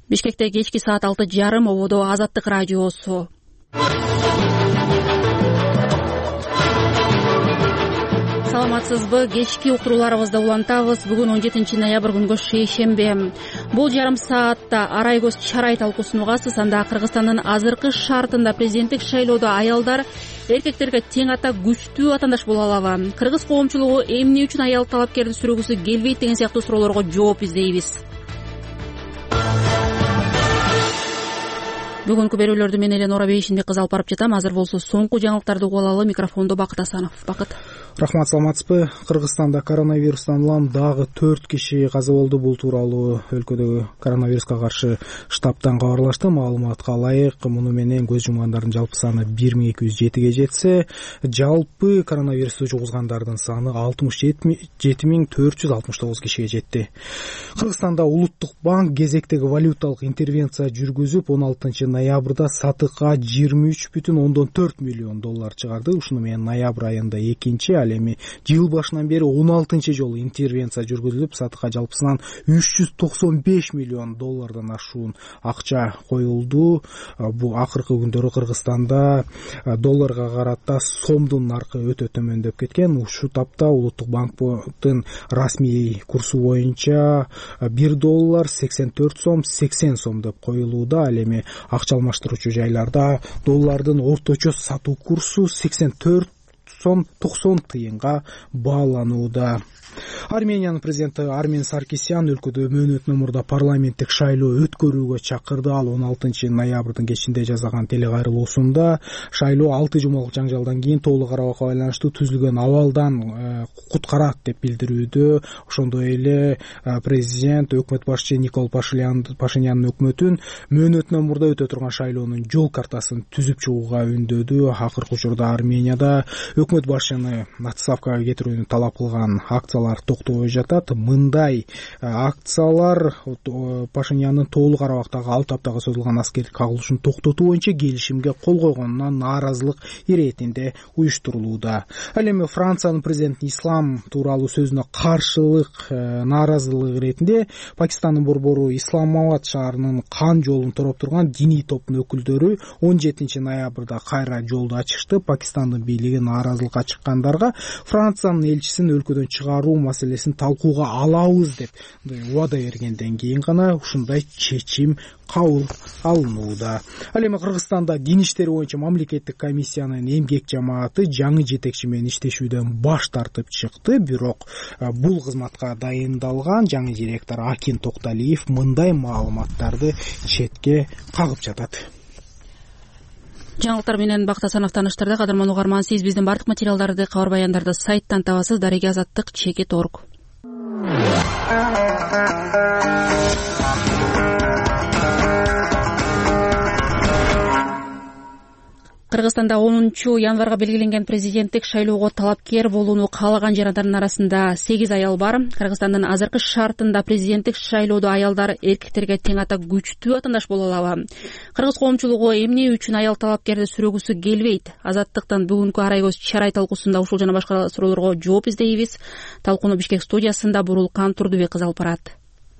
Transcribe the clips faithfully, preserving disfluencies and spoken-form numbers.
Бишкекте кечки саат алты жарым ободо Азаттык радиосу. Саламатсызбы? Кечки уктурууларыбызды улантабыз. Бүгүн он жетинчи ноябрь күнгө шейшембе. Бул жарым саатта арай көз чарай талкууусун угасыз. Анда Кыргызстандын азыркы шартында президенттик шайлоодо аялдар эркектерге тең ата күчтүү ватандаш боло алабы? Кыргыз коомчулугу эмне үчүн аял талапкерди сүрөгүсү келбейт деген сыяктуу суроолорго жооп издейбиз. Бүгүнкү берүүлөрдү мен эле Нора Бейшиндик кыз алып барып жатам. Азыр болсо соңку жаңылыктарды угуп алалы. Микрофондо Бакыт Асанов. Бакыт. Рахмат, саламатсызбы? Кыргызстанда коронавирустан улам дагы төрт киши каза болду. Бул тууралуу өлкөдөгү коронавируска каршы штабтан кабарлашты. Маалыматка ылайык, муну менен көз жумгандардын жалпы саны бир миң эки жүз жетиге жетсе, жалпы коронавирусту жугузгандардын саны алтымыш жети миң төрт жүз алтымыш тогуз кишиге жетти. Кыргызстанда Улуттук банк кезектеги валюталык интервенция жүргүзүп, он алтынчы ноябрда сатыкка жыйырма үч бүтүн ондон төрт миллион доллар чыгарды. Ушуну менен ноябрь айында экинчи, ал эми жыл башынан бери он алтынчы жолу интервенция жүргүзүлүп, сатыкка жалпысынан үч жүз токсон беш миллион доллардан ашуун акча коюлду. Бул акыркы күндөрү Кыргызстанда долларга карата сомдун наркы өтө төмөндөп кеткен. Ушул тапта Улуттук банктын расмий курсу боюнча бир доллар сексен төрт сом сексен сом деп коюлууда. Ал эми акча алмаштыруучу жайларда доллардын орточо сатуу курсу сексен төрт сом токсон тыйынга бааланууда. Армениянын президенти Армен Саркисян өлкөдө мөөнөтүнөн мурда парламенттик шайлоо өткөрүүгө чакырды. Ал он алтынчы ноябрдын кечинде жасаган телекайрылуусунда шайлоо алты жумалык жаңжалдан кийин толук арабакка байланыштуу түзүлгөн абалдан куткарат деп билдирүүдө. Ошондой эле президент өкмөт башчы Никол Пашиняндын өкмөтүн мөөнөтүнөн мурда өтө турган шайлоонун жол картасын түзүп чыгууга үндөдү. Акыркы учурда Арменияда өкмөт башчыны отставкага кетирүүнү талап кылган акциялар токтобой жатат. Мындай акциялар Пашинянын толук арабактагы алты аптага созулган аскердик кагылышын токтотуу боюнча келишимге кол койгонуна нааразылык иретинде уюштурулууда. Ал эми Франциянын президенти ислам тууралуу сөзүнө каршылык нааразылык иретинде Пакистандын борбору Исламабад шаарынын кан жолун тороп турган диний топтун өкүлдөрү он жетинчи ноябрда кайра жолду ачышты. Пакистандын бийлиги нааразылыкка чыккандарга Франциянын элчисин өлкөдөн чыгаруу маселесин талкууга алабыз деп убада бергенден кийин гана ушундай чечим кабыл алынууда. Ал эми Кыргызстанда дин иштери боюнча мамлекеттик комиссиянын эмгек жамааты жаңы жетекчи менен иштешүүдөн баш тартып чыкты. Бирок бул кызматка дайындалган жаңы директор Акин Токталиев мындай маалыматтарды четке кагып жатат. Жаңылыктар менен Бакыт Асанов тааныштырды. Кадырман угарман, сиз биздин бардык материалдарды, кабар баяндарды сайттан табасыз. Дареги Азаттык чекит точка орг. Кыргызстанда онунчу январга белгиленген президенттик шайлоого талапкер болууну каалаган жарандардын арасында сегиз аял бар. Кыргызстандын азыркы шартында президенттик шайлоодо аялдар эркектерге тең ата күчтүү ватандаш боло алабы? Кыргыз коомчулугу эмне үчүн аял талапкерди сүрөгүсү келбейт? Азаттыктан бүгүнкү арай көз чарай талкуусунда ушул жана башка суроолорго жооп издейбиз. Талкууну Бишкек студиясында Бурулкан Турдубек кыз алып барат.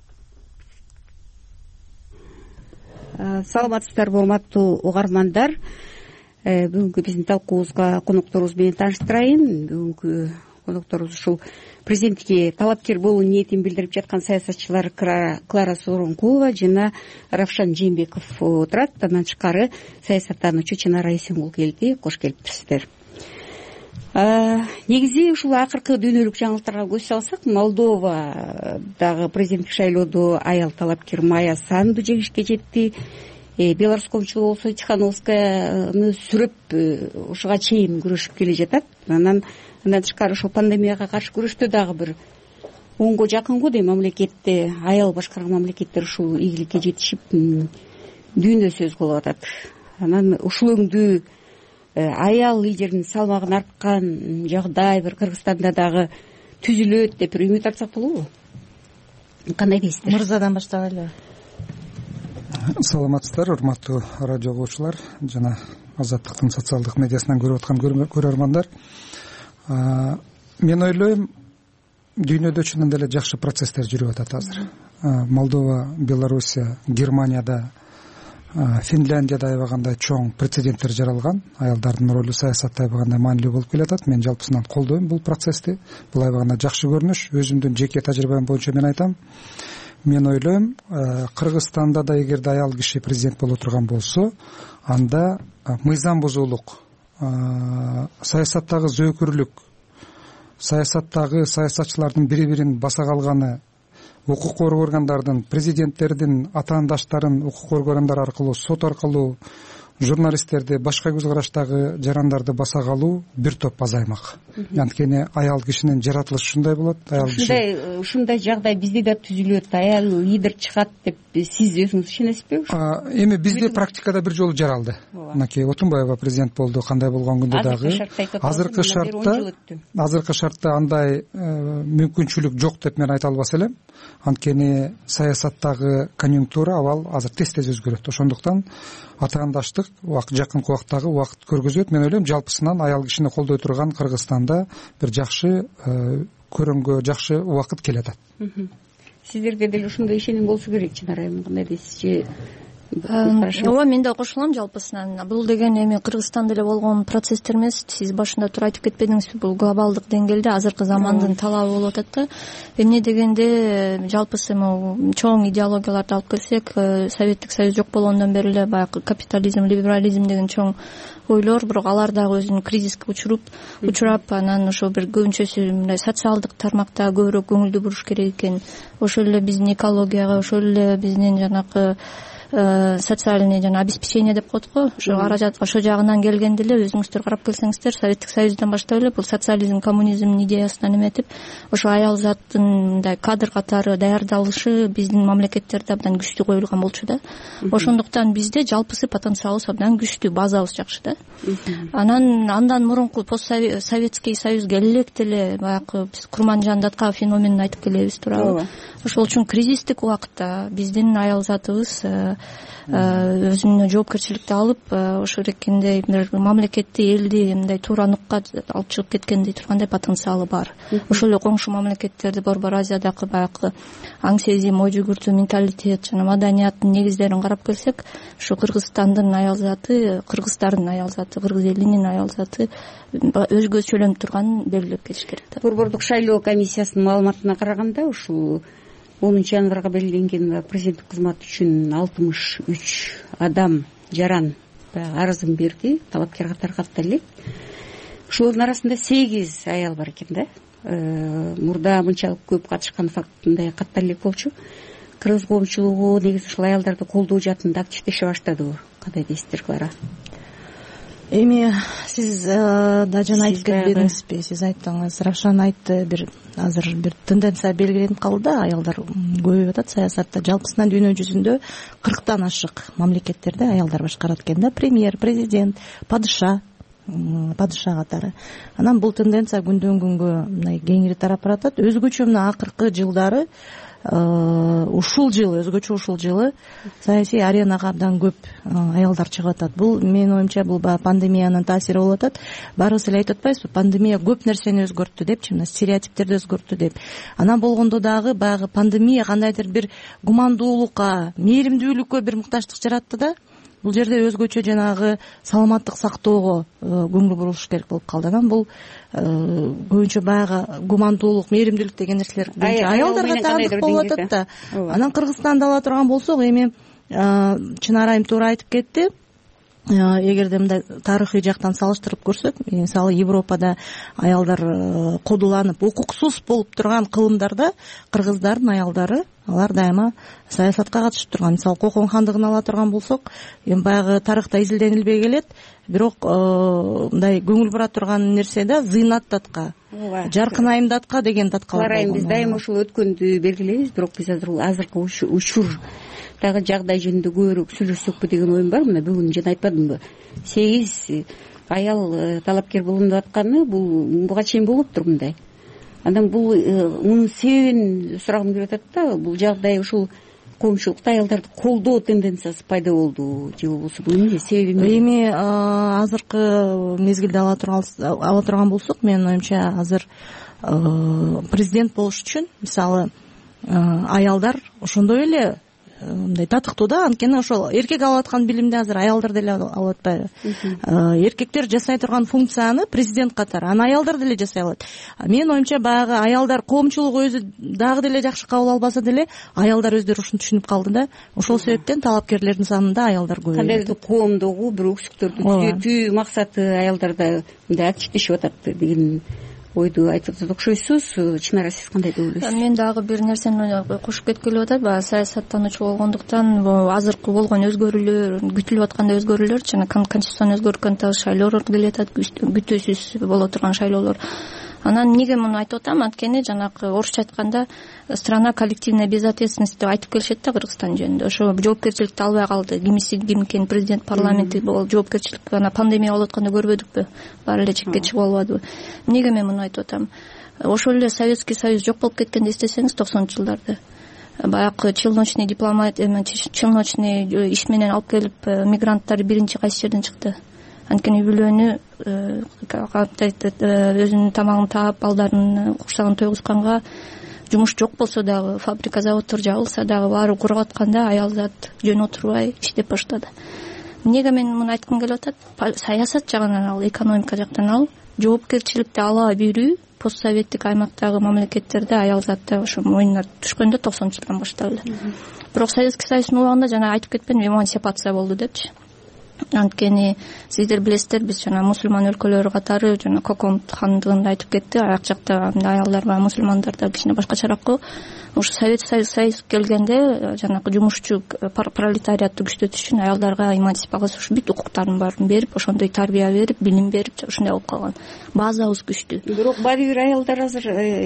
Саламатсыздарбы, урматтуу угармандар. Бүгүнкү биздин талкуубузга конокторубуз менен тааныштырайын. Бүгүнкү конокторубуз ушул президенттикке талапкер болуу ниетин билдирип жаткан саясатчылар Клара Сооронкулова жана Равшан Жээнбеков отурат. Андан тышкары саясаттануучу Чынара Эсенгул келди. Кош келиптирсиздер. Негизи ушул акыркы дүйнөлүк жаңылыктарга көз салсак, Молдовадагы президенттик шайлоодо аял талапкер Майя Санду жеңишке жетти. Белорус коомчулугу болсо Тихановскаяны сүрөп ушуга чейин күрөшүп келе жатат. Анан андан тышкары ушул пандемияга каршы күрөштө дагы бир онго жакын го дейм мамлекетте аял башкарган мамлекеттер ушул ийгиликке жетишип дүйнө сөз кылып атат. Анан ушул өңдүү аял лидердин салмагын арткан жагдай бир Кыргызстанда дагы түзүлөт деп бир үмүт артсак болобу? Кандай дейсиздер? Мырзадан баштагайлы. Саламатсыздар, урматтуу радио угуучулар жана Азаттыктын социалдык медиасынан көрүп аткан көрөрмандар. Мен ойлойм, дүйнөдө чынында эле жакшы процесстер жүрүп атат азыр. Молдова, Белоруссия, Германияда, Финляндияда аябагандай чоң прецеденттер жаралган. Аялдардын ролу саясатта аябагандай маанилүү болуп келатат. Мен жалпысынан колдойм бул процессти. Бул аябагандай жакшы көрүнүш. Өзүмдүн жеке тажрыйбам боюнча мен айтам. Мен ойлойм, Кыргызстанда да эгерде аял киши президент боло турган болсо, анда мыйзам бузуулук, саясаттагы зөөкүрлүк, саясаттагы саясатчылардын бири-бирин баса калганы, укук коргоо органдардын, президенттердин, атаандаштарын укук коргоо органдары аркылуу, сот аркылуу журналисттерди, башка көз караштагы жарандарды баса калуу бир топ азаймак. Анткени аял кишинин жаратылышы ушундай болот. Аял киши ушундай ушундай жагдай бизде да түзүлөт. Аял лидер чыгат деп сиз өзүңүз ишенесизби? Эми бизде практикада бир жолу жаралды. Мынакей Отунбаева президент болду, кандай болгон күндө дагы. Азыркы шартта азыркы шартта андай мүмкүнчүлүк жок деп мен айта албас элем. Анткени саясаттагы конъюнктура абал азыр тез-тез өзгөрөт. Ошондуктан атаандаштык убакыт жакынкы убактагы убакыт көргөзөт. Мен ойлойм, жалпысынан аял кишини колдой турган Кыргызстанда бир жакшы көрөнгө, жакшы убакыт келатат. Сиздерде деле ушундай ишеним болсо керек, Чынар айым. Кандай дейсиз же? Ооба, мен да кошулам жалпысынан. Бул деген эми Кыргызстанда эле болгон процесстер эмес. Сиз башында тура айтып кетпедиңизби? Бул глобалдык деңгээлде азыркы замандын талабы болуп атат да. Эмне дегенде жалпысы чоң идеологияларды алып келсек, Советтик Союз жок болгондон бери эле баягы капитализм, либерализм деген чоң ойлор, бирок алар дагы өзүн кризиске учуруп, учурап, анан ошо бир көбүнчөсү мындай социалдык тармакта көбүрөөк көңүлдү буруш керек экен. Ошол эле биздин экологияга, ошол эле биздин жанакы социальный жана обеспечение деп коет го. Ошо каражат ошо жагынан келгенде эле өзүңүздөр карап келсеңиздер, Советтик Союздан баштап эле бул социализм, коммунизмдин идеясынан эметип, ошо аял заттын мындай кадр катары даярдалышы биздин мамлекеттерде абдан күчтүү коюлган болчу да. Ошондуктан бизде жалпысы потенциалыбыз абдан күчтүү, базабыз жакшы да. Анан андан мурунку постсоветский союз келе электе эле баягы биз Курманжан Даткалов феноменин айтып келебиз туурабы. Ошол үчүн кризистик убакытта биздин аял затыбыз өзүнө жоопкерчиликти алып, ошо эркиндей бир мамлекетти, элди мындай туура нукка алып чыгып кеткендей тургандай потенциалы бар. Ошол эле коңшу мамлекеттерди, Борбор Азиядагы баягы аң сезим, ой жүгүртүү, менталитет жана маданияттын негиздерин карап келсек, ошо Кыргызстандын аял заты, кыргыздардын аял заты, кыргыз элинин аял заты өзгөчөлөнүп турганын белгилеп кетиш керек да. Борбордук шайлоо комиссиясынын маалыматына караганда, ушул онунчу январга белгиленген президенттик кызмат үчүн алтымыш үч адам жаран арызын берди, талапкер катары каттап элек. Ушулардын арасында сегиз аял бар экен да. Мурда мынчалык көп катышкан фактындай каттап элек болчу. Кыргыз коомчулугу негизи ушул аялдарды колдоо жаатында активдеше баштадыбы? Кандай дейсиздер, Клара? Эми сиз да жана айтып кетпедиңизби? Сиз айттыңыз, Равшан айтты, бир азыр бир тенденция белгиленип калды да, аялдар көбөйүп атат саясатта. Жалпысынан дүйнө жүзүндө кырктан ашык мамлекеттерде аялдар башкарат экен да, премьер, президент, падыша, падыша катары. Анан бул тенденция күндөн күнгө мындай кеңири тарап баратат. Өзгөчө мына акыркы жылдары ушул жылы, өзгөчө ушул жылы саясий аренага абдан көп аялдар чыгып атат. Бул менин оюмча бул пандемиянын таасири болуп атат. Баарыбыз эле айтып атпайбызбы, пандемия көп нерсени өзгөрттү депчи, мына стереотиптерди өзгөрттү деп. Анан болгондо дагы баягы пандемия кандайдыр бир гумандуулукка, мээримдүүлүккө бир мукташтык жаратты да. Бул жерде өзгөчө жанагы саламаттык сактоого көңүл буруш керек болуп калды. Анан бул көбүнчө баягы гумандуулук, мээримдүүлүк деген нерселер аялдарга таандык болуп атат да. Анан Кыргызстанды ала турган болсок, эми Чынар айым туура айтып кетти. Эгерде мындай тарыхый жактан салыштырып көрсөк, мисалы Европада аялдар кодуланып, укуксуз болуп турган кылымдарда кыргыздардын аялдары алар дайыма саясатка катышып турган. Мисалы Кокон хандыгын ала турган болсок, эми баягы тарыхта изилденилбей келет, бирок мындай көңүл бура турган нерсе да Зыйнат датка, Жаркын айым датка деген даткалар болгон. Биз дайыма ушул өткөндү белгилейбиз, бирок биз азыр азыркы учур дагы жагдай жөнүндө көбүрөөк сүйлөшсөкпү деген оюм бар. Мына бүгүн жана айтпадымбы, сегиз аял талапкер болуп атканы бул буга чейин болуптур мындай. Анан бул мунун себебин сурагым келип атат да. Бул жагдай ушул коомчулукта аялдарды колдоо тенденциясы пайда болду же болбосо бул эмне себеби? Эми азыркы мезгилде ала турган ала турган болсок, менин оюмча азыр президент болуш үчүн мисалы аялдар ошондой эле мындай татыктуу да, анткени ошол эркек алып аткан билимди азыр аялдар деле алып атпайбы. Эркектер жасай турган функцияны президент катары аны аялдар деле жасай алат. Менин оюмча баягы аялдар коомчулук өзү дагы деле жакшы кабыл албаса деле аялдар өздөрү ушуну түшүнүп калды да. Ошол себептен талапкерлердин санында аялдар көп. Кандайдыр коомдогу бир өксүктөрдү түзөтүү максаты аялдарда мындай активдешип атат деген ойду айтып атат окшойсуз. Чынара сиз кандай деп ойлойсуз? Мен дагы бир нерсени кошуп кеткеле атат. Баягы саясаттануучу болгондуктан азыркы болгон өзгөрүүлөр, күтүлүп аткандай өзгөрүүлөр, жана конституцияны өзгөрткөндө шайлоолор келе атат, күтүүсүз боло турган шайлоолор. Анан эмнеге муну айтып атам? Анткени жанагы орусча айтканда страна коллективной безответственности деп айтып келишет да Кыргызстан жөнүндө. Ошо жоопкерчиликти албай калды. Кимиси ким экен президент, парламенти бул жоопкерчилик ана пандемия болуп атканда көрбөдүкпү? Баары эле чекке чыгып албадыбы? Эмнеге мен муну айтып атам? Ошол эле Советский Союз жок болуп кеткенди эстесеңиз токсонунчу жылдарды. Баягы челночный дипломат, челночный иш менен алып келип мигранттар биринчи кайсы жерден чыкты? Анткени үй бүлөнү өзүнүн тамагын таап, балдарын курсагын тойгузганга жумуш жок болсо дагы, фабрика заводдор жабылса дагы баары куруп атканда аял зат жөн отурбай иштеп баштады. Эмнеге мен муну айткым келип атат? Саясат жагынан ал, экономика жактан ал, жоопкерчиликти ала берүү постсоветтик аймактагы мамлекеттерде аял затты ошо мойнуна түшкөндө токсонунчу жылдан баштап эле. Бирок Советский Союздун убагында жана айтып кетпедимби, эмансипация болду депчи. Анткени сиздер билесиздер, биз жана мусулман өлкөлөр катары жана Коком хандыгында айтып кетти, аяк жакта аялдар бар, мусулмандар да кичине башкачараак го. Ошо Советский Союз келгенде жанагы жумушчу пролетариатты күчтөтүш үчүн аялдарга эмансипация ушу бүт укуктарын баарын берип, ошондой тарбия берип, билим берип, ошондой болуп калган. Базабыз күчтүү. Бирок баары бир аялдар азыр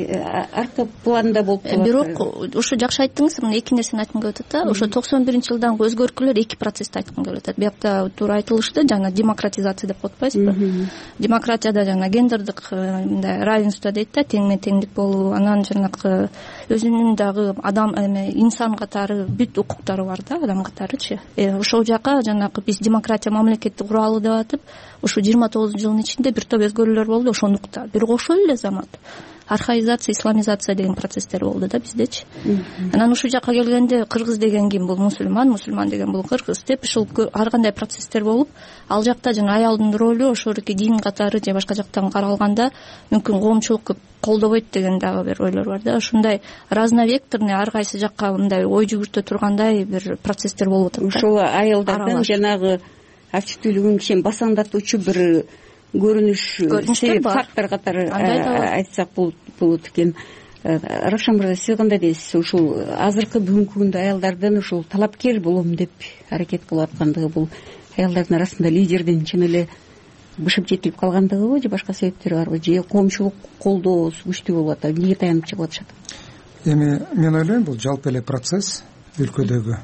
арка планда болуп калат. Бирок ушу жакшы айттыңыз, мына эки нерсени айткым келип атат да. Ошо токсон биринчи жылдагы өзгөртүүлөр эки процессти айткым келип атат. Биякта туура айтылышты, жана демократизация деп атпайсызбы? Демократияда жана гендердик мындай равенство дейт да, теңмен теңдик болуу, анан жанагы өзүнүн дагы адам эме инсан катары бүт укуктары бар да, адам катарычы. Ошол жака жанагы биз демократия мамлекетти куралы деп атып, ушу жыйырма тогузунчу жылдын ичинде бир топ өзгөрүүлөр болду ошону укта. Бирок ошол эле замат архаизация, исламизация деген процесстер болду да биздечи. Анан ушул жака келгенде кыргыз деген ким? Бул мусулман, мусулман деген бул кыргыз деп ушул ар кандай процесстер болуп, ал жакта жана аялдын ролу ошолуки дин катары же башка жактан каралганда мүмкүн коомчулук колдобойт деген дагы бир ойлор бар да. Ушундай разновекторный ар кайсы жакка мындай ой жүгүртө тургандай бир процесстер болуп атат. Ушул аялдардын жанагы активдүүлүгүн кичине басаңдатуучу бир көрүнүш, себеп, фактор катары айтсак болот экен. Равшан мырза, сиз кандай дейсиз? Ушул азыркы бүгүнкү күндө аялдардын ушул талапкер болом деп аракет кылып аткандыгы бул аялдардын арасында лидерден чын эле бышып жетилип калгандыгыбы же башка себептери барбы? Же коомчулук колдоосу күчтүү болуп атат? Эмнеге таянып чыгып атышат? Эми мен ойлойм, бул жалпы эле процесс өлкөдөгү.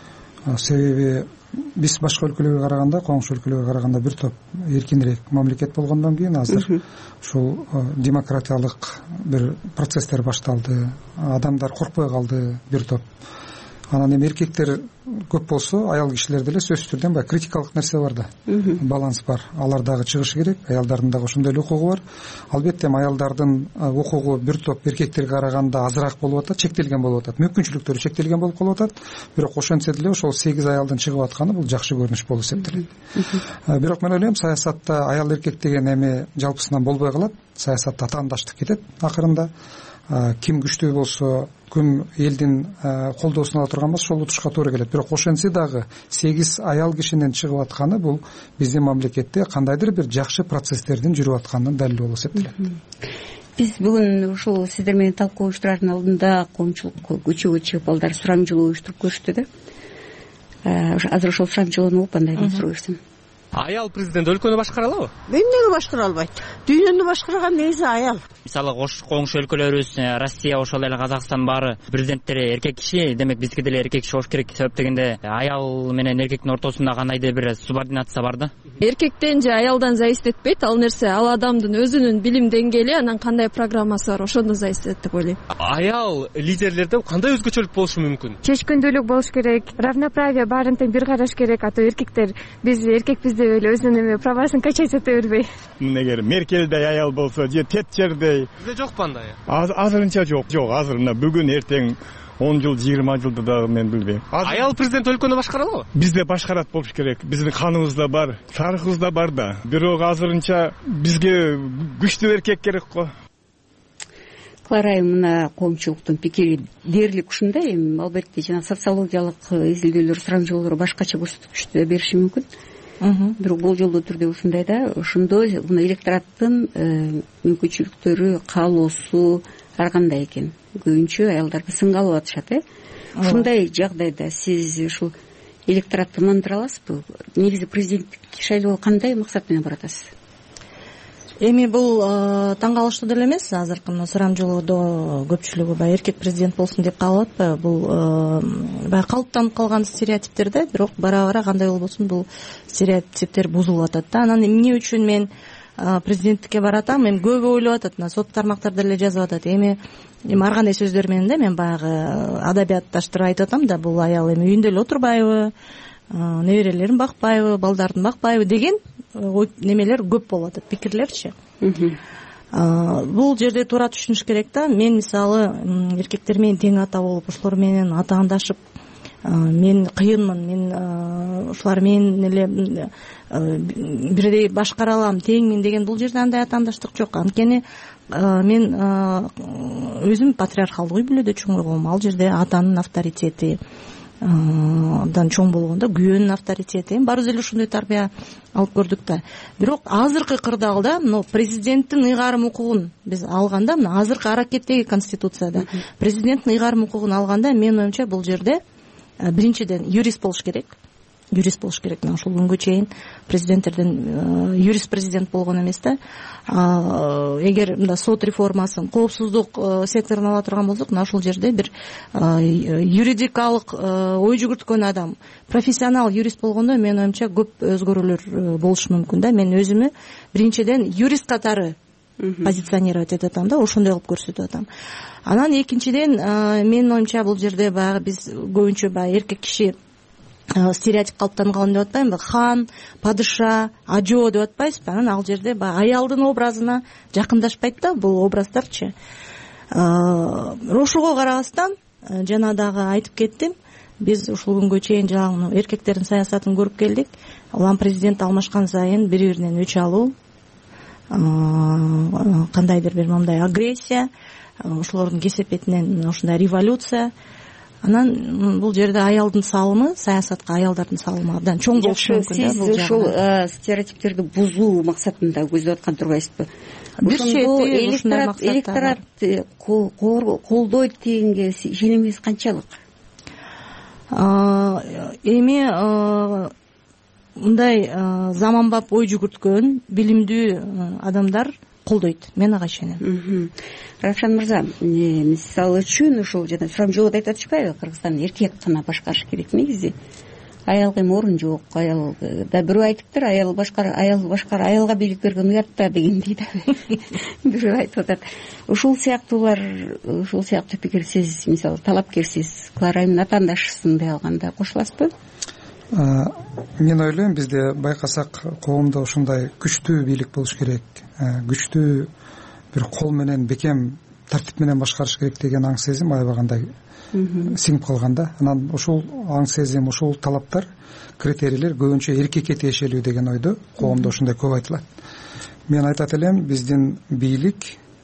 Себеби биз башка өлкөлөргө караганда, коңшу өлкөлөргө караганда бир топ эркинирээк мамлекет болгондон кийин азыр ушул демократиялык бир процесстер башталды. Адамдар коркпой калды бир топ. Анан эми эркектер көп болсо, аял кишилер деле сөзсүз түрдө баягы критикалык нерсе бар да. Баланс бар. Алар дагы чыгышы керек. Аялдардын дагы ошондой эле укугу бар. Албетте аялдардын укугу бир топ эркектерге караганда азыраак болуп атат, чектелген болуп атат. Мүмкүнчүлүктөрү чектелген болуп калып атат. Бирок ошентсе деле ошол сегиз аялдын чыгып атканы бул жакшы көрүнүш болуп эсептелет. Бирок мен ойлойм, саясатта аял эркек деген эме жалпысынан болбой калат. Саясатта атаандаштык кетет акырында. Ким күчтүү болсо, ким элдин колдоосуна ала турган болсо, ошол утушка туура келет. Бирок ошентсе дагы сегиз аял кишинин чыгып атканы бул биздин мамлекетте кандайдыр бир жакшы процесстердин жүрүп атканынын далили болуп эсептелет. Биз бүгүн ушул сиздер менен талкуу уюштурардын алдында коомчулук көчөгө чыгып балдар сурамжылоо уюштуруп көрүштү да. Азыр ошол сурамжылоону угуп андай деп суроо берсем. Аял президент өлкөнү башкара алабы? Эмнеге башкара албайт? Дүйнөнү башкарган негизи аял. Мисалы коңшу өлкөлөрүбүз, Россия, ошол эле Казакстан баары президенттери эркек киши, демек бизге деле эркек киши болуш керек. Себеп дегенде аял менен эркектин ортосунда кандайдыр бир субординация бар да. Эркектен же аялдан зависит этпейт, ал нерсе ал адамдын өзүнүн билим деңгээли, анан кандай программасы бар, ошондон зависит этет деп ойлойм. Аял лидерлерде кандай өзгөчөлүк болушу мүмкүн? Чечкиндүүлүк болуш керек, равноправие баарын тең бир караш керек. Ата эркектер, биз эркекпиз деп эле өзүнүн эме правасын качать эте бербей. Эгер Меркелдей аял болсо же Тетчердей. Бизде жокпу андай? Азырынча жок. Жок, азыр мына бүгүн эртең он жыл, жыйырма жылды дагы мен билбейм. Аял президент өлкөнү башкара алабы? Бизде башкарат болуш керек. Биздин каныбызда бар, тарыхыбызда бар да. Бирок азырынча бизге күчтүү эркек керек го. Клара айым, мына коомчулуктун пикири дээрлик ушундай. Эми албетте жана социологиялык изилдөөлөр, сурамжылоолор башкача көрсөткүчтө бериши мүмкүн. Бирок болжолдуу түрдө ушундай да, ошондой мына электораттын мүмкүнчүлүктөрү, каалоосу ар кандай экен. Көбүнчө аялдарды сынга алып атышат, э? Ушундай жагдайда сиз ушул электоратты ынандыра аласызбы? Негизи президенттик шайлоого кандай максат менен баратасыз? Эми бул таң калыштуу деле эмес. Азыркы мына сурамжылоодо көпчүлүгү баягы эркек президент болсун деп калып атпайбы? Бул баягы калыптанып калган стереотиптер да, бирок бара бара кандай болбосун бул стереотиптер бузулуп атат да. Анан эмне үчүн мен президенттикке баратам? Эми көбү ойлоп атат, мына соц тармактарда эле жазып атат. Эми эми ар кандай сөздөр менен да, мен баягы адабиятташтырып айтып атам да, бул аял эми үйүндө эле отурбайбы, неберелерин бакпайбы, балдарын бакпайбы деген немелер көп болуп атат, пикирлерчи. Бул жерде туура түшүнүш керек да. Мен мисалы эркектер менен тең ата болуп, ошолор менен атаандашып, мен кыйынмын, мен ушулар менен эле бирдей башкара алам, теңмин деген бул жерде андай атаандаштык жок. Анткени мен өзүм патриархалдык үй бүлөдө чоңойгом. Ал жерде атанын авторитети абдан чоң болгондо, күйөөнүн авторитети, баарыбыз эле ушундай тарбия алып көрдүк да. Бирок азыркы кырдаалда мына президенттин ыйгарым укугун биз алганда, мына азыркы аракеттеги конституцияда президенттин ыйгарым укугун алганда, менин оюмча бул жерде биринчиден юрист болуш керек. Юрист болуш керек. Мына ушул күнгө чейин президенттерден юрист президент болгон эмес да. Эгер мында сот реформасын, коопсуздук секторун ала турган болсок, мына ушул жерде бир юридикалык ой жүгүрткөн адам, профессионал юрист болгондо, менин оюмча көп өзгөрүүлөр болушу мүмкүн да. Мен өзүмө биринчиден юрист катары позиционировать этип атам да, ошондой кылып көрсөтүп атам. Анан экинчиден, менин оюмча бул жерде баягы биз көбүнчө баягы эркек киши стереотип калыптанган деп атпаймынбы? Хан, падыша, ажоо деп атпайсызбы? Анан ал жерде баягы аялдын образына жакындашпайт да бул образдарчы. Ошого карабастан, жана дагы айтып кеттим, биз ушул күнгө чейин жаңы эркектердин саясатын көрүп келдик. Улам президент алмашкан сайын бири-биринен өч алуу, кандайдыр бир мындай агрессия, ошолордун кесепетинен ушундай революция. Анан бул жерде аялдын салымы, саясатка аялдардын салымы абдан чоң болушу мүмкүн да. Сиз ушул стереотиптерди бузуу максатында көздөп аткан турбайсызбы? Бир чети электорат колдойт дегенге ишенимиңиз канчалык? Эми мындай заманбап ой жүгүрткөн, билимдүү адамдар колдойт. Мен ага ишенем. Равшан мырза, мисалы үчүн ушул жана сурамжылоодо айтып атышпайбы, Кыргызстанда эркек гана башкарыш керек негизи. Аялга эми орун жок. Аял да бирөө айтыптыр, аял башкар, аял башкар, аялга бийлик берген уят да дегендей да. Бирөө айтып атат. Ушул сыяктуулар, ушул сыяктуу пикир сиз мисалы талапкерсиз, Клара айымдын атаандашысындай алганда кошуласызбы? Мен ойлойм, бизде байкасак коомдо ушундай күчтүү бийлик болуш керек, күчтүү бир кол менен бекем тартип менен башкарыш керек деген аң сезим аябагандай сиңип калган да. Анан ушул аң сезим, ушул талаптар, критерийлер көбүнчө эркекке тиешелүү деген ойдо коомдо ушундай көп айтылат. Мен айтат элем, биздин бийлик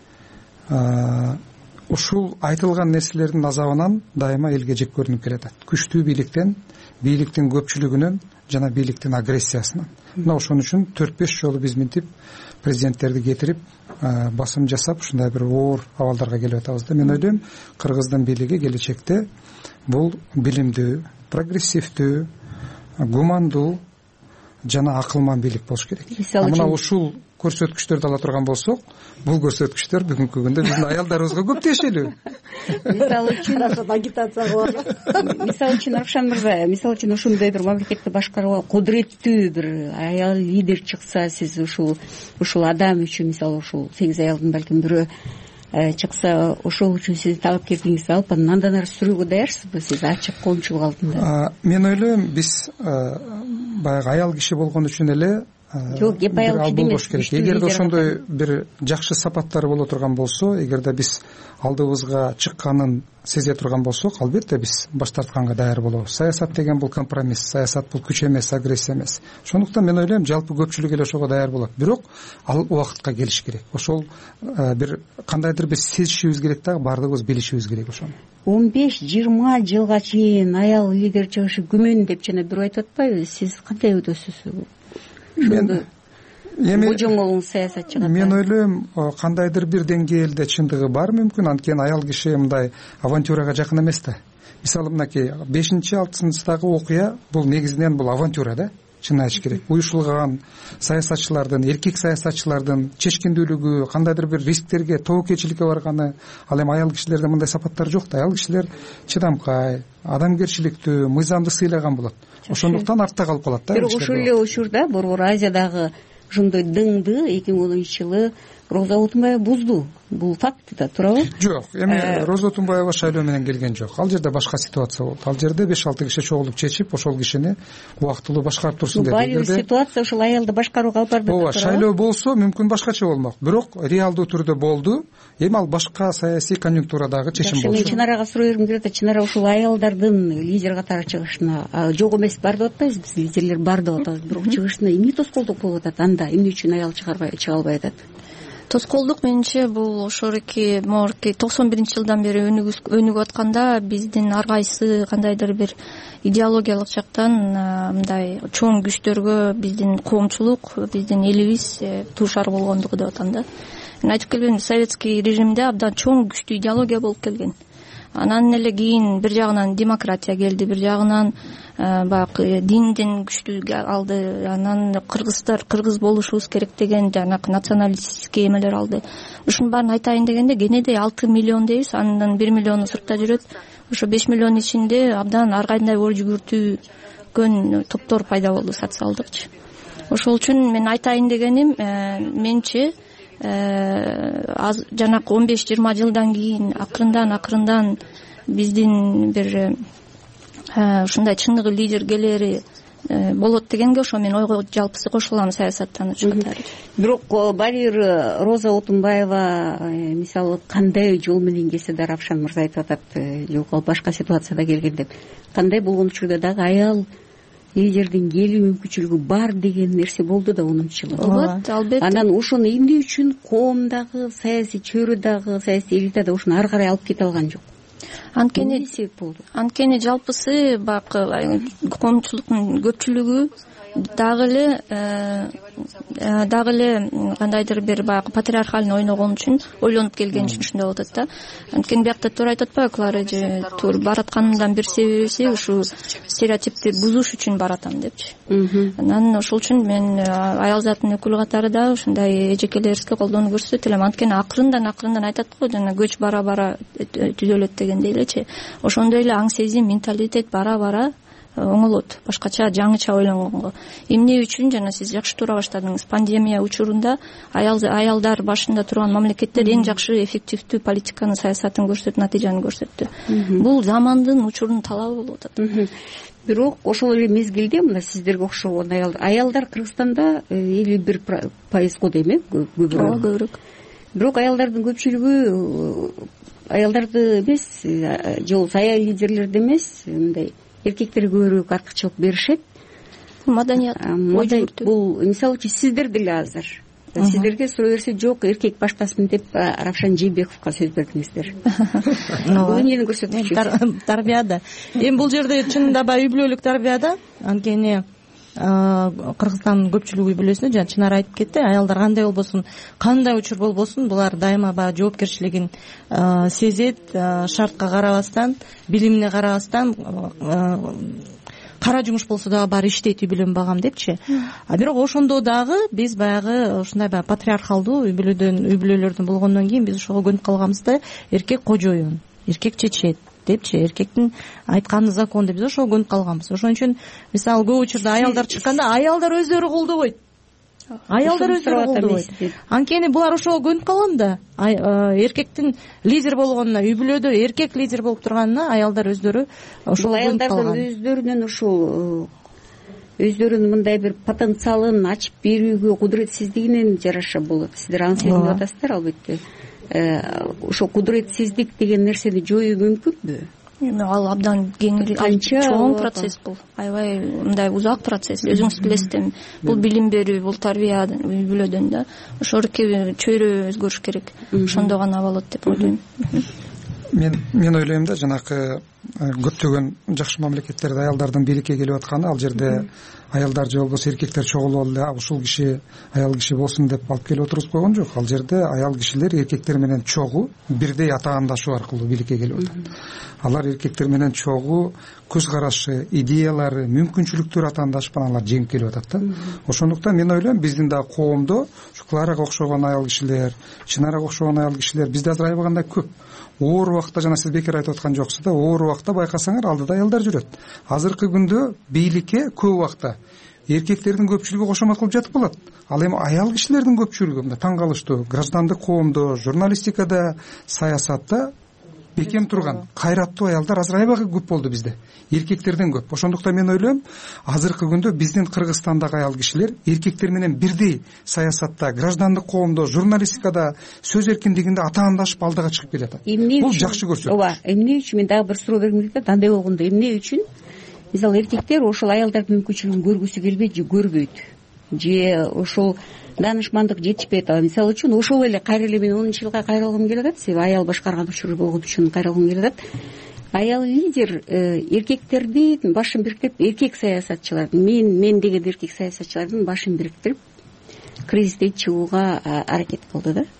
ушул айтылган нерселердин азабынан дайыма элге жек көрүнүп келатат. Күчтүү бийликтен, бийликтин көпчүлүгүнөн жана бийликтин агрессиясынан. Мына ошон үчүн төрт беш жолу биз мынтип президенттерди кетирип басым жасап ушундай бир оор абалдарга келип атабыз да. Мен ойлойм, Кыргыздын бийлиги келечекте бул билимдүү, прогрессивдүү, гумандуу жана акылман бийлик болуш керек. Мына ушул көрсөткүчтөрдү ала турган болсок, бул көрсөткүчтөр бүгүнкү күндө биздин аялдарыбызга көп тиешелүү. Мисалы үчүн агитация кылып, мисалы үчүн Равшан мырза, мисалы үчүн ушундай бир мамлекетти башкарууга кудуреттүү бир аял лидер чыкса, сиз ушул ушул адам үчүн, мисалы ушул сегиз аялдын балким бирөө чыкса ошол үчүн сиздин талапкерлигиңизди алып анан андан ары сүрүүгө даярсызбы сиз ачык коомчулук алдында? Мен ойлойм биз баягы аял киши болгон үчүн эле жок кеп аял киши болуш керек. Эгерде ошондой бир жакшы сапаттары боло турган болсо, эгерде биз алдыбызга чыкканын сезе турган болсок, албетте биз баш тартканга даяр болобуз. Саясат деген бул компромисс, саясат бул күч эмес, агрессия эмес. Ошондуктан мен ойлойм жалпы көпчүлүк эле ошого даяр болот. Бирок ал убакытка келиш керек. Ошол бир кандайдыр бир сезишибиз керек да, баардыгыбыз билишибиз керек ошону. он беш жыйырма жылга чейин аял лидер чыгышы күмөн деп жана бирөө айтып атпайбы? Сиз кандай өйдөсүз? Мен эми божоңолуң саясатчыга. Мен ойлойм кандайдыр бир деңгээлде чындыгы бар мүмкүн, анткени аял киши мындай авантюрага жакын эмес да. Мисалы мынакей бешинчи алтынчыдагы окуя бул негизинен бул авантюра да, чын айтыш керек. Уюшулган саясатчылардын, эркек саясатчылардын чечкиндүүлүгү, кандайдыр бир рисктерге, тобокелчиликке барганы. Ал эми аял кишилерде мындай сапаттар жок да. Аял кишилер чыдамкай, адамгерчиликтүү, мыйзамды сыйлаган болот. Ошондуктан артта калып калат да. Бирок ушул эле учурда Борбор Азиядагы ошондой дыңды эки миң онунчу жылы Роза Отунбаева бузду. Бул факт да, туурабы? Жок, эми Роза Отунбаева шайлоо менен келген жок. Ал жерде башка ситуация болду. Ал жерде беш алты киши чогулуп чечип, ошол кишини убактылуу башкарып турсун деди. Баары ситуация ошол аялды башкарууга алып барды. Ооба, шайлоо болсо мүмкүн башкача болмок. Бирок реалдуу түрдө болду. Эми ал башка саясий конъюнктурадагы чечим болчу. Мен Чынарага суроо бергим келет. Чынара ушул аялдардын лидер катары чыгышына жок эмес бар деп атпайбыз, биз лидерлер бар деп атабыз. Бирок чыгышына эмне тоскоолдук болуп атат анда? Эмне үчүн аял чыгарбай чыга албай атат? Тоскоолдук менимче бул ошорки могорки токсон биринчи жылдан бери өнүгүп атканда биздин ар кайсы кандайдыр бир идеологиялык жактан мындай чоң күчтөргө биздин коомчулук, биздин элибиз туушар болгондугу деп атам да. Мен айтып келген советский режимде абдан чоң күчтүү идеология болуп келген. Анан эле кийин бир жагынан демократия келди, бир жагынан баягы динден күчтүү алды. Анан кыргыздар кыргыз болушубуз керек деген жанагы националистический эмелер алды. Ушунун баарын айтайын дегенде кенеде алты миллион дейбиз, андан бир миллиону сыртта жүрөт. Ошо беш миллион ичинде абдан ар кандай ой жүгүртүүгөн топтор пайда болду, социалдыкчы. Ошол үчүн мен айтайын дегеним, менче жанагы он беш жыйырма жылдан кийин акырындан акырындан биздин бир ушундай чындыгы лидер келери болот дегенге ошо мен ойго жалпысы кошулам саясаттануучу катары. Бирок Балир Роза Отунбаева мисалы кандай жол менен келсе да, Равшан мырза айтып атат, жок ал башка ситуацияда келген деп. Кандай болгон учурда дагы аял лидердин келүү мүмкүнчүлүгү бар деген нерсе болду да онунчу жылы. Болот, албетте. Анан ошону эмне үчүн коомдагы, саясий чөйрөдагы, саясий элитада ошону ары карай алып кете алган жок? Анткени себеп болду. Анткени жалпысы баягы коомчулуктун көпчүлүгү дагы эле дагы эле кандайдыр бир баягы патриархальный ойногон үчүн, ойлонуп келген үчүн ушундай болуп атат да. Анткени биякта туура айтып атпайбы Клара же, туура баратканымдын бир себеби ушу стереотипти бузуш үчүн баратам депчи. Анан ошол үчүн мен аял заттын өкүлү катары да ушундай эжекелерибизге колдоону көрсөтөт элем. Анткени акырындан акырындан айтат го, жана көч бара бара түзөлөт дегендей элечи. Ошондой эле аң сезим, менталитет бара бара оңолот, башкача жаңыча ойлонгонго. Эмне үчүн, жана сиз жакшы туура баштадыңыз, пандемия учурунда аялдар башында турган мамлекеттер эң жакшы эффективдүү политиканы, саясатын көрсөтүп, натыйжаны көрсөттү. Бул замандын учурунун талабы болуп атат. Бирок ошол эле мезгилде мына сиздерге окшогон аялдар аялдар Кыргызстанда элүү бир пайызго дейм, көбүрөөк. Көбүрөөк. Бирок аялдардын көпчүлүгү аялдарды эмес, же болбосо аял лидерлерди эмес, мындай эркектерге көбүрөөк артыкчылык беришет. Маданият, ой жүгүртүү. Бул мисалы үчүн сиздер деле азыр сиздерге суроо берсе, жок эркек баштасын деп Равшан Жээнбековго сөз бердиңиздер. Бул эмнени көрсөтүп тарбияда. Эми бул жерде чынында баягы үй бүлөлүк тарбияда, анткени Кыргызстандын көпчүлүк үй бүлөсүндө жана Чынар айтып кетти, аялдар кандай болбосун, кандай учур болбосун, булар дайыма баягы жоопкерчилигин сезет, шартка карабастан, билимине карабастан кара жумуш болсо дагы баары иштейт үй бүлөм багам депчи. А бирок ошондо дагы биз баягы ушундай баягы патриархалдуу үй бүлөдөн үй бүлөлөрдөн болгондон кийин биз ошого көнүп калганбыз да, эркек кожоюн, эркек чечет депчи, эркектин айтканы закон деп биз ошого көнүп калганбыз. Ошон үчүн мисалы көп учурда аялдар чыкканда аялдар өздөрү колдобойт. аялдар өздөрү колдобойт. Анткени булар ошого көнүп калган да. Эркектин лидер болгонуна, үй бүлөдө эркек лидер болуп турганына аялдар өздөрү ошого көнүп калган. Аялдардын өздөрүнүн ушул өздөрүнүн мындай бир потенциалын ачып берүүгө кудуретсиздигинен жараша болот. Сиздер аны сезип атасыздар албетте. Ошо кудуретсиздик деген нерсени жоюу мүмкүнбү? Эми ал абдан кеңири чоң процесс бул. Аябай мындай узак процесс. Өзүңүз билесиз, бул билим берүү, бул тарбия үй бүлөдөн да. Ошо чөйрө өзгөрүш керек. Ошондо гана болот деп ойлойм. Мен мен ойлойм да, жанакы көптөгөн жакшы мамлекеттерде аялдардын бийликке келип атканы, ал жерде аялдар же болбосо эркектер чогулуп эле ушул киши аял киши болсун деп алып келип отургузуп койгон жок. Ал жерде аял кишилер эркектер менен чогуу бирдей атаандашуу аркылуу бийликке келип атат. Алар эркектер менен чогуу көз карашы, идеялары, мүмкүнчүлүктөрү атаандашып алар жеңип келип атат да. Ошондуктан мен ойлойм, биздин да коомдо ушу Кларага окшогон аял кишилер, Чынарага окшогон аял кишилер бизде азыр аябаганда көп. Оор убакта, жана сиз бекер айтып аткан жоксуз да, оор убакта байкасаңар алдыда аялдар жүрөт. Азыркы күндө бийликке көп убакта эркектердин көпчүлүгү кошомат кылып жатып калат. Ал эми аял кишилердин көпчүлүгү мына таң калыштуу, граждандык коомдо, журналистикада, саясатта бекем турган кайраттуу аялдар азыр аябай көп болду бизде. Эркектерден көп. Ошондуктан мен ойлойм, азыркы күндө биздин Кыргызстандагы аял кишилер эркектер менен бирдей саясатта, граждандык коомдо, журналистикада, сөз эркиндигинде атаандашып алдыга чыгып келатат. Бул жакшы көрсөткүч. Ооба, эмне үчүн мен дагы бир суроо бергим келет, андай болгондо эмне үчүн мисалы эркектер ошол аялдардын мүмкүнчүлүгүн көргүсү келбейт же көрбөйт, же ошол даанышмандык жетишпей атат. Мисалы үчүн ошол эле кайра эле мен онунчу жылга кайрылгым келип атат, себеби аял башкарган учур болгон үчүн кайрылгым келип атат. Аял лидер эркектердин башын бириктирип, эркек саясатчылардын, мен мен деген эркек саясатчылардын башын бириктирип, кризистен чыгууга аракет кылды да.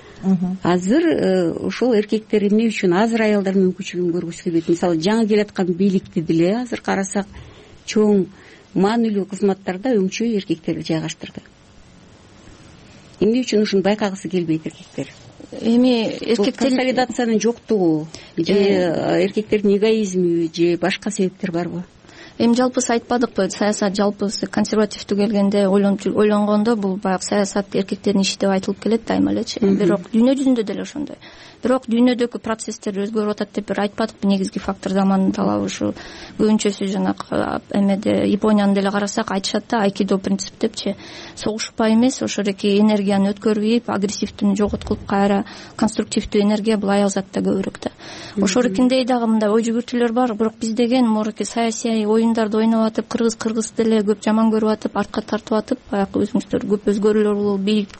Азыр ошол эркектер эмне үчүн азыр аялдардын мүмкүнчүлүгүн көргүсү келбейт? Мисалы жаңы келаткан бийликти деле азыр карасак, чоң маанилүү кызматтарда өңчөй эркектерди жайгаштырды. Эмне үчүн ушуну байкагысы келбейт эркектер? Эми эркектер консолидациянын жоктугу же эркектердин эгоизми же башка себептер барбы? Эми жалпысы айтпадыкпы, саясат жалпысы консервативдүү келгенде ойлонгондо бул баягы саясат эркектердин иши деп айтылып келет дайыма элечи. Бирок дүйнө жүзүндө деле ошондой. Бирок дүйнөдөгү процесстер өзгөрүп атат деп бир айтпадыкпы, негизги фактор замандын талабы ушу. Көбүнчөсү жанагы эмеде Японияны деле карасак айтышат да, айкидо принцип депчи. Согушпай эмес, ошондой энергияны өткөрбөйүп, агрессивдүүнү жоготкуп, кайра конструктивдүү энергия бул аял затта көбүрөөк да. Ошорукиндей дагы мындай ой жүгүртүүлөр бар, бирок биз деген морки саясий оюндарды ойноп атып, кыргыз кыргыз деле көп жаман көрүп атып, артка тартып атып, баягы өзүңүздөр көп өзгөрүүлөр болуп, бийик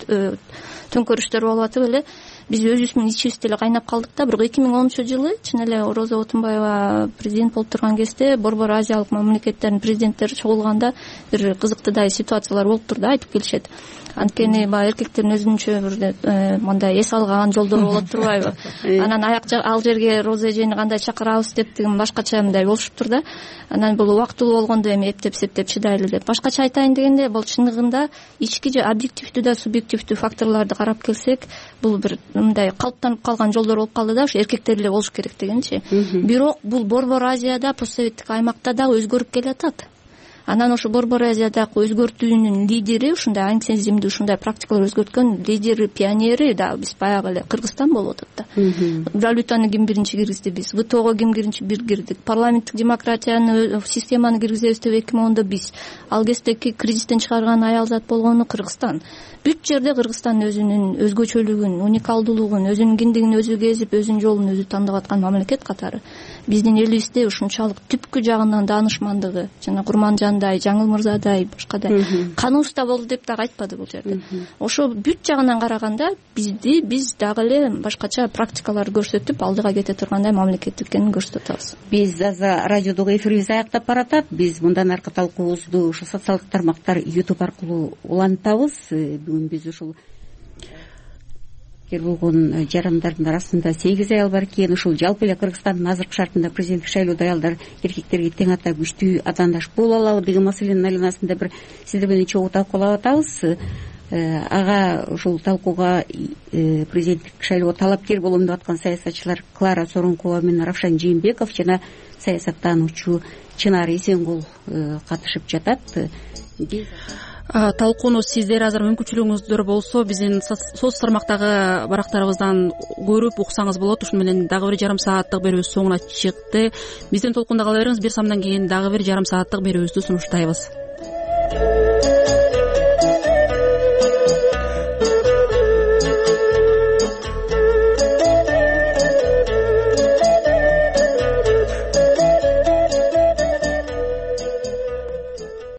төңкөрүштөр болуп атып эле биз өзүбүздүн ичибизде эле кайнап калдык да. Бирок эки миң онунчу жылы чын эле Роза Отунбаева президент болуп турган кезде Борбор Азиялык мамлекеттердин президенттери чогулганда бир кызыктуудай ситуациялар болуп турду, айтып келишет. Анткени баягы эркектердин өзүнчө бир мындай эс алган жолдору болот турбайбы? Анан аяк ал жерге Роза эжени кандай чакырабыз деп деген башкача мындай болушуптур да. Анан бул убактылуу болгондо эми эптеп септеп чыдайлы деп. Башкача айтайын дегенде, бул чындыгында ички же объективдүү да субъективдүү факторлорду карап келсек, бул бир мындай калыптанып калган жолдор болуп калды да, ушу эркектер эле болуш керек дегенчи. Бирок бул Борбор Азияда, постсоветтик аймакта да өзгөрүп келатат. Анан ошо Борбор Азиядагы өзгөртүүнүн лидери, ушундай анексизмди, ушундай практикалар өзгөрткөн лидери, пионери да биз баягы эле Кыргызстан болуп атат да. Валютаны ким биринчи киргизди биз, ВТОго ким биринчи бир кирдик, парламенттик демократияны, системаны киргизебиз деп эки миң ондо биз. Ал кездеги кризистен чыгарган аял зат болгону Кыргызстан. Бүт жерде Кыргызстан өзүнүн өзгөчөлүгүн, уникалдуулугун, өзүнүн киндигин өзү кезип, өзүнүн жолун өзү тандап аткан мамлекет катары. Биздин элибизде ушунчалык түпкү жагынан даанышмандыгы, жана Курманжандай, Жаңыл Мырзадай, башкадай кануста болду деп дагы айтпады бул жерде. Ошо бүт жагынан караганда бизди биз дагы эле башкача практикалар көрсөтүп, алдыга кете тургандай мамлекет экенин көрсөтүп атабыз. Биз азыр радиодогу эфирибиз аяктап баратат. Биз мындан аркы талкуубузду ушу социалдык тармактар YouTube аркылуу улантабыз. Бүгүн биз ушул болгон жарандардын арасында сегиз аял бар экен. Ушул жалпы эле Кыргызстандын азыркы шартында президенттик шайлоодо аялдар эркектерге тең ата күчтүү атаандаш боло алабы деген маселенин айланасында бир сиздер менен чогуу талкуулап атабыз. Ага ушул талкууга президенттик шайлоого талапкер болом деп аткан саясатчылар Клара Соронкова менен Равшан Жээнбеков жана саясаттануучу Чынар Эсенгул катышып жатат. талкууну сиздер азыр мүмкүнчүлүгүңүздөр болсо биздин соц тармактагы барактарыбыздан көрүп уксаңыз болот. Ушуну менен дагы бир жарым сааттык берүүбүз соңуна чыкты. Биздин толкунда кала бериңиз. Бир самдан кийин дагы бир жарым сааттык берүүбүздү сунуштайбыз.